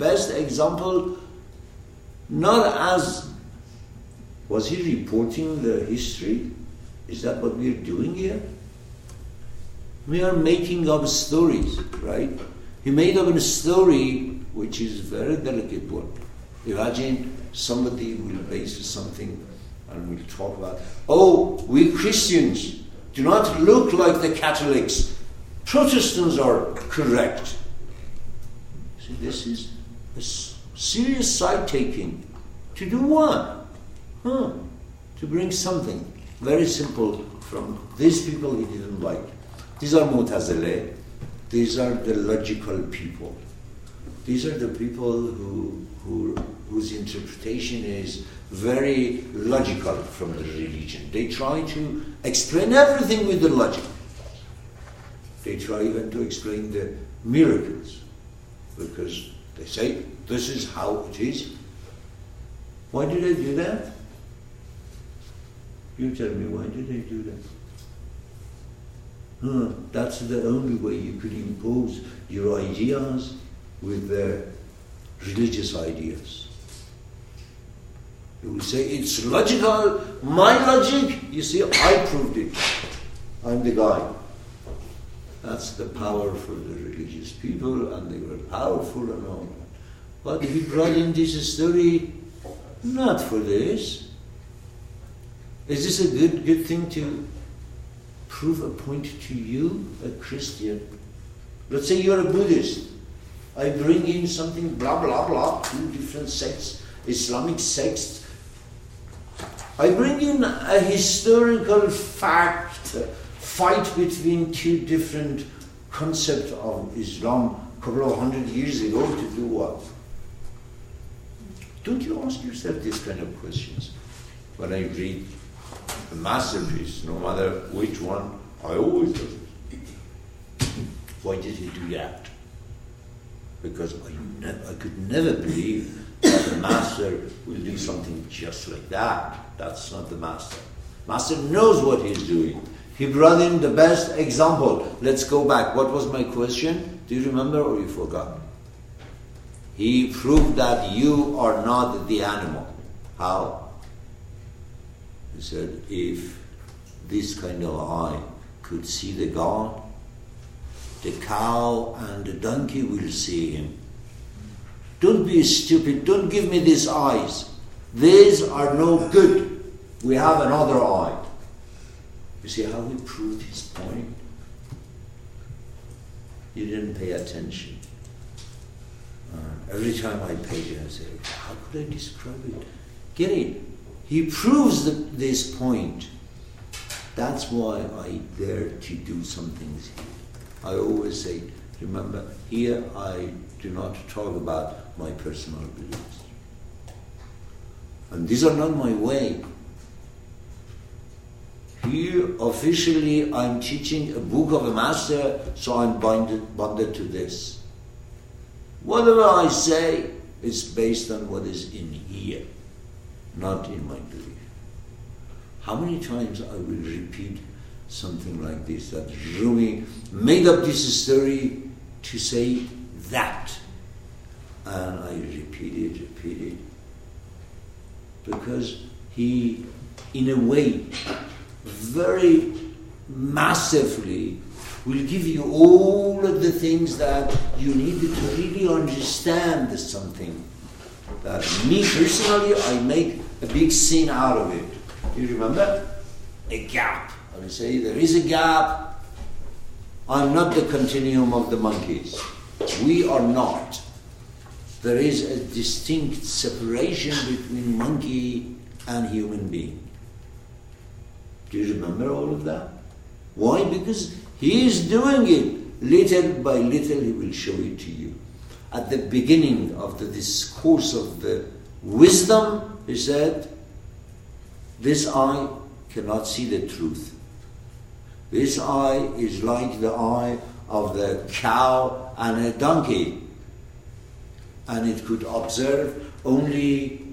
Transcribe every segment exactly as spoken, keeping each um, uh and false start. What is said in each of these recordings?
best example, not as, was he reporting the history? Is that what we're doing here? We are making up stories, right? He made up a story which is a very delicate one. Imagine somebody will base something and we'll talk about, oh, we Christians do not look like the Catholics. Protestants are correct. See, this is a serious side-taking. To do what? Huh. To bring something very simple from these people he didn't like. These are Mu'tazile. These are the logical people. These are the people who, who whose interpretation is very logical from the religion. They try to explain everything with the logic. They try even to explain the miracles because they say this is how it is. Why do they do that? You tell me, why do they do that? Huh, that's the only way you could impose your ideas with their religious ideas. You will say, it's logical, my logic, you see, I proved it. I'm the guy. That's the power for the religious people, and they were powerful and all that. But he brought in this story not for this. Is this a good good thing to prove a point to you, a Christian? Let's say you're a Buddhist. I bring in something, blah, blah, blah, two different sects, Islamic sects. I bring in a historical fact, fight between two different concepts of Islam a couple of hundred years ago to do what? Don't you ask yourself these kind of questions? When I read a masterpiece, no matter which one, I always do it. Why did he do that? Because I, ne- I could never believe that the master will do something just like that. That's not the master. Master knows what he's doing. He brought in the best example. Let's go back. What was my question? Do you remember or you forgot? He proved that you are not the animal. How? He said, if this kind of eye could see the God, the cow and the donkey will see him. Don't be stupid. Don't give me these eyes. These are no good. We have another eye. You see how he proved his point? You didn't pay attention. Uh, every time I paid it, I say, how could I describe it? Get it? He proves the, this point. That's why I dare to do some things here. I always say, remember, here I do not talk about my personal beliefs. And these are not my way. Here, officially, I'm teaching a book of a master, so I'm bonded, bonded to this. Whatever I say is based on what is in here, not in my belief. How many times I will repeat something like this, that Rumi made up this story to say that. And I repeat it, repeat it. Because he, in a way, very massively will give you all of the things that you needed to really understand something. That me personally, I make a big scene out of it. Do you remember? A gap. I will say there is a gap. I'm not the continuum of the monkeys. We are not. There is a distinct separation between monkey and human being. Do you remember all of that? Why? Because he is doing it. Little by little he will show it to you. At the beginning of the discourse of the wisdom, he said, this eye cannot see the truth. This eye is like the eye of the cow and a donkey. And it could observe only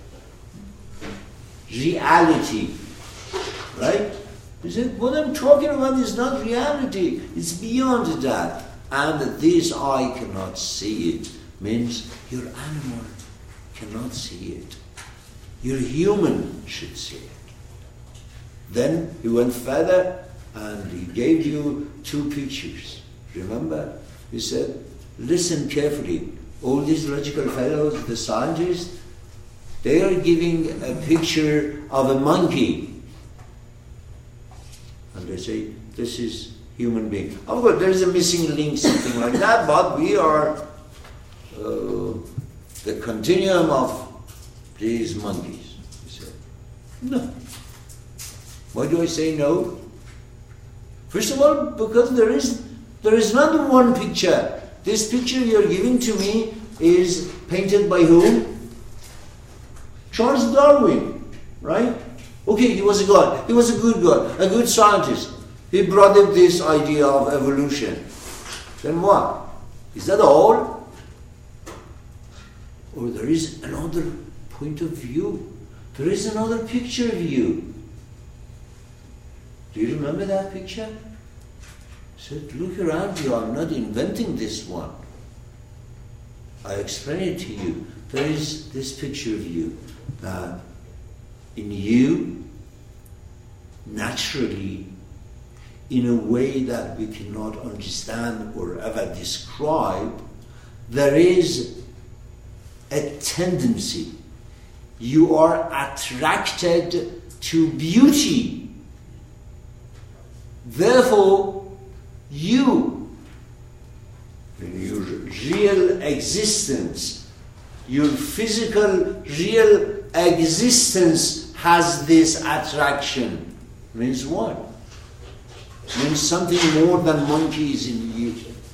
reality. Right? He said, what I'm talking about is not reality. It's beyond that. And this eye cannot see it. means your animal cannot see it. Your human should see it. Then he went further and he gave you two pictures. Remember? He said, listen carefully. All these logical fellows, the scientists, they are giving a picture of a monkey. And they say, this is human being. Of course, there is a missing link, something like that, but we are uh, the continuum of these monkeys. He said, no. Why do I say no? First of all, because there is there is not one picture. This picture you're giving to me is painted by whom? Charles Darwin, right? Okay, he was a god. He was a good god, a good scientist. He brought up this idea of evolution. Then what? Is that all? Or there is another point of view. There is another picture of you. Do you remember that picture? He said, look around you, I'm not inventing this one. I explain it to you. There is this picture of you, that in you, naturally, in a way that we cannot understand or ever describe, there is a tendency. You are attracted to beauty. Therefore, you, in your real existence, your physical real existence has this attraction. Means what? Means something more than monkeys in you.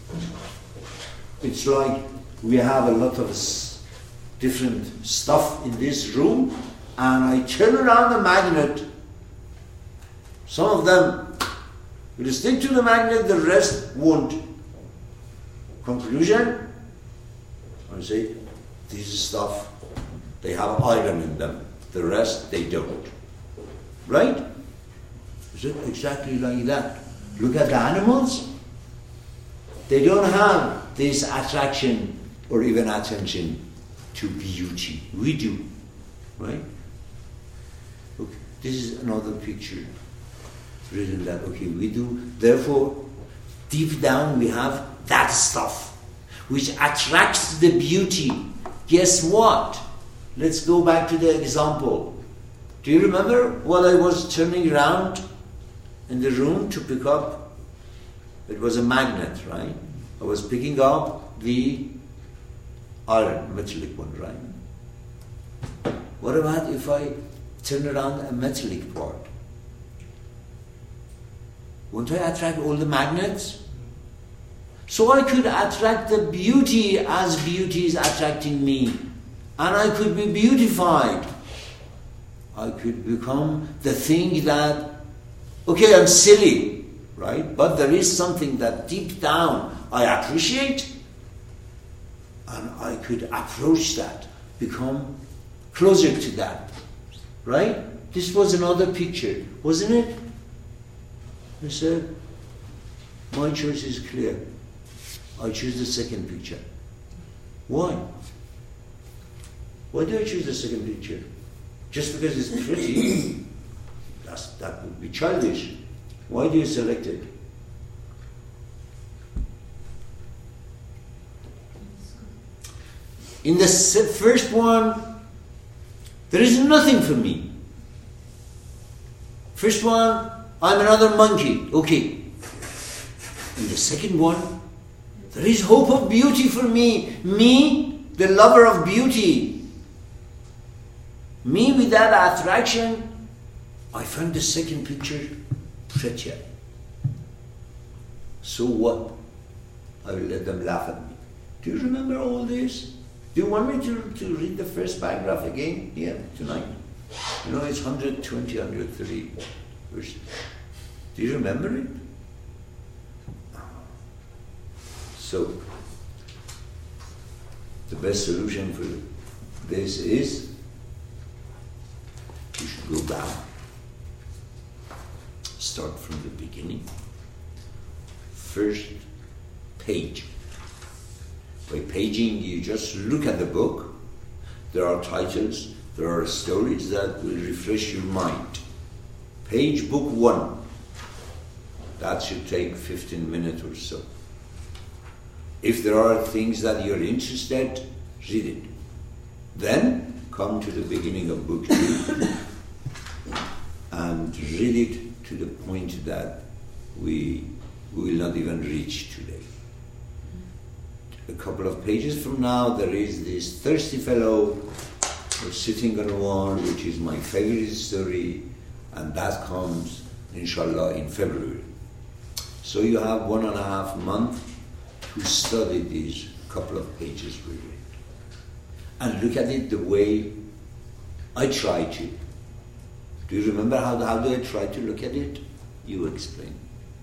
It's like we have a lot of s- different stuff in this room, and I turn around the magnet. Some of them will stick to the magnet, the rest won't. Conclusion? I say, this stuff, they have iron in them. The rest, they don't. Right? Is it exactly like that? Look at the animals. They don't have this attraction or even attention to beauty. We do. Right? Look, this is another picture. Written that, okay, we do. Therefore, deep down we have that stuff which attracts the beauty. Guess what? Let's go back to the example. Do you remember while I was turning around in the room to pick up? It was a magnet, right? I was picking up the iron, metallic one, right? What about if I turn around a metallic part? Won't I attract all the magnets? So I could attract the beauty as beauty is attracting me. And I could be beautified. I could become the thing that, okay, I'm silly, right? But there is something that deep down I appreciate. And I could approach that, become closer to that, right? This was another picture, wasn't it? I said, my choice is clear. I choose the second picture. Why? Why do I choose the second picture? Just because it's pretty? That's, that would be childish. Why do you select it? In the first one, there is nothing for me. First one, I'm another monkey. Okay. In the second one, there is hope of beauty for me. Me, the lover of beauty. Me with that attraction, I find the second picture prettier. So what? I will let them laugh at me. Do you remember all this? Do you want me to, to read the first paragraph again here tonight? You know, it's one hundred twenty, one hundred thirty verses. Do you remember it? So, the best solution for this is you should go back. Start from the beginning. First page. By paging, you just look at the book. There are titles, there are stories that will refresh your mind. Page book one. That should take fifteen minutes or so. If there are things that you're interested, read it. Then come to the beginning of book two and read it to the point that we will not even reach today. A couple of pages from now, there is this thirsty fellow sitting on a wall, which is my favorite story, and that comes, inshallah, in February. So you have one and a half months to study these couple of pages we read. And look at it the way I try to. Do you remember how, how do I try to look at it? You explain.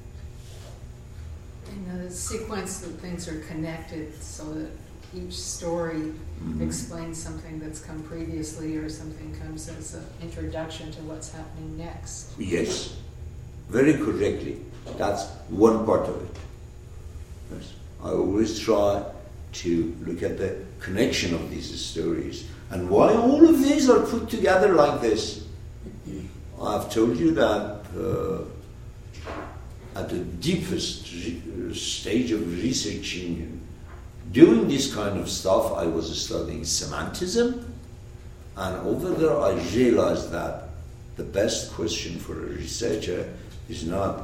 In the sequence that things are connected so that each story mm-hmm. explains something that's come previously or something comes as an introduction to what's happening next. Yes, very correctly. That's one part of it. Yes. I always try to look at the connection of these stories and why all of these are put together like this. I've told you that uh, at the deepest re- stage of researching, doing this kind of stuff, I was studying semanticism, and over there I realized that the best question for a researcher is not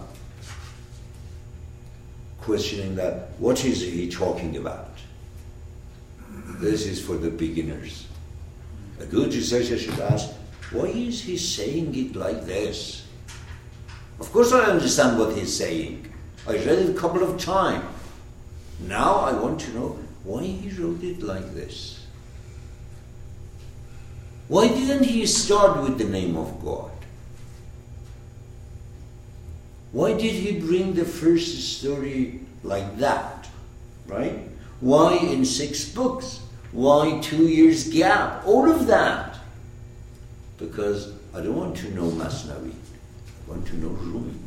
questioning that, what is he talking about? This is for the beginners. A good researcher should ask, why is he saying it like this? Of course I understand what he's saying. I read it a couple of times. Now I want to know why he wrote it like this. Why didn't he start with the name of God? Why did he bring the first story like that, right? Why in six books? Why two years gap? All of that. Because I don't want to know Masnavi. I want to know Rumi.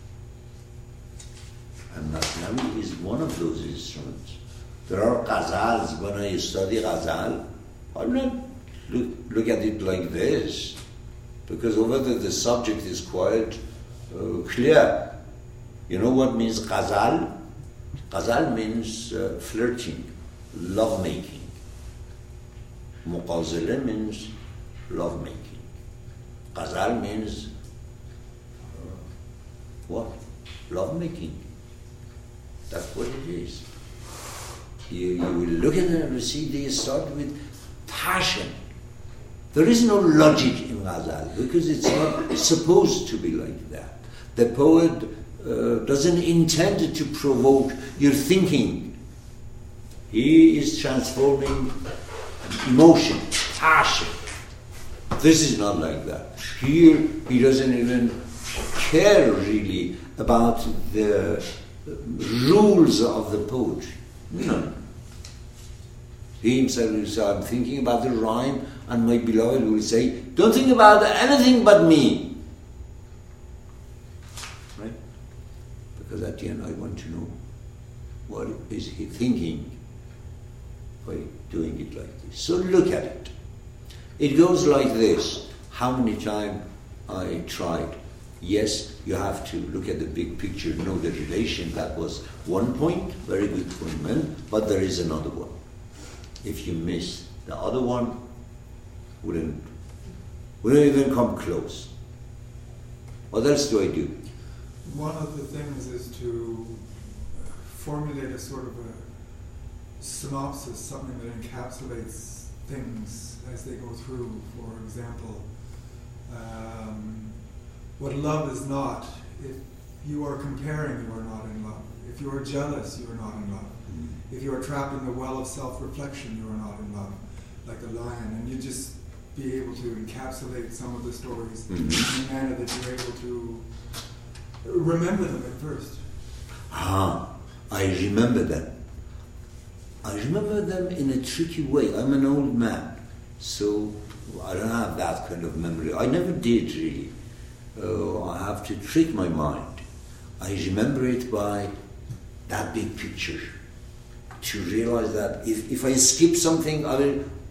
And Masnavi is one of those instruments. There are ghazals. When I study ghazal, I not look, look at it like this. Because over there the subject is quite uh, clear. You know what means ghazal? Ghazal means uh, flirting, love-making. Muqazala means love-making. Ghazal means uh, what? Love-making. That's what it is. You, you will look at it and see they start with passion. There is no logic in ghazal because it's not supposed to be like that. The poet uh, doesn't intend to provoke your thinking. He is transforming emotion, passion. This is not like that. Here, he doesn't even care really about the rules of the poetry. No. He himself will say, I'm thinking about the rhyme, and my beloved will say, don't think about anything but me. Right? Because at the end I want to know what is he thinking by doing it like this. So look at it. It goes like this. How many times I tried? Yes, you have to look at the big picture, know the relation. That was one point, very good point, man. But there is another one. If you miss the other one, wouldn't wouldn't even come close. What else do I do? One of the things is to formulate a sort of a synopsis, something that encapsulates things as they go through. For example, um, what love is not. If you are comparing, you are not in love. If you are jealous, you are not in love. Mm-hmm. If you are trapped in the well of self-reflection, you are not in love, like a lion. And you just be able to encapsulate some of the stories mm-hmm. in a manner that you're able to remember them at first. Ah, I remember them. I remember them in a tricky way. I'm an old man, so I don't have that kind of memory. I never did really. Uh, I have to trick my mind. I remember it by that big picture. to realize that if, if I skip something, I will